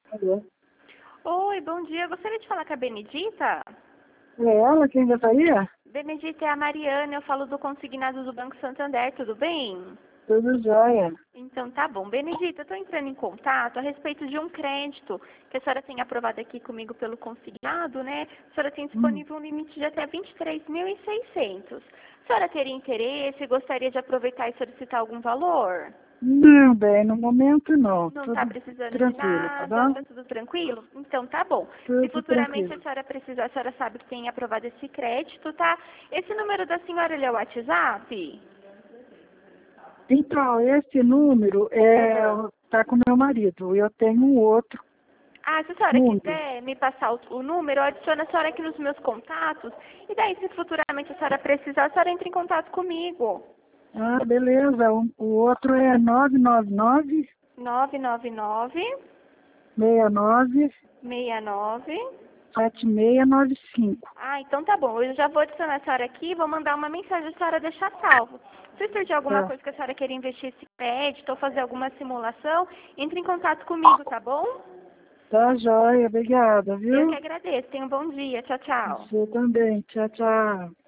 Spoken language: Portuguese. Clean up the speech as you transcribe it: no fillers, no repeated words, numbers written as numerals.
Alô? Oi, bom dia. Eu gostaria de falar com a Benedita. É ela quem gostaria? Benedita, é a Mariana. Eu falo do consignado do Banco Santander. Tudo bem? Tudo jóia. Então tá bom. Benedita, eu estou entrando em contato a respeito de um crédito que a senhora tem aprovado aqui comigo pelo consignado, né? A senhora tem disponível um limite de até 23.600. A senhora teria interesse? Gostaria de aproveitar e solicitar algum valor? Não, bem, no momento não. Não está Tudo precisando de tranquilo, tá nada, bom? tá tudo tranquilo? Então tá bom. Se Tudo futuramente a tranquilo. senhora precisar, a senhora sabe que tem aprovado esse crédito, tá? Esse número da senhora, ele é o WhatsApp? Então, esse número Aham. tá com meu marido. Eu tenho um outro Ah, se a senhora número. quiser me passar o número, eu adiciono a senhora aqui nos meus contatos. E daí, se futuramente a senhora precisar, a senhora entra em contato comigo. Ah, beleza. O outro é 999 999 69 69. 7695. Ah, então tá bom. Eu já vou adicionar a senhora aqui e vou mandar uma mensagem a senhora deixar salvo. Se surgir alguma Tá, coisa que a senhora queira investir esse crédito ou fazer alguma simulação, entre em contato comigo, tá bom? tá jóia. Obrigada, Eu que viu? agradeço. Tenha um bom dia. Tchau, tchau. Você também. Tchau, tchau.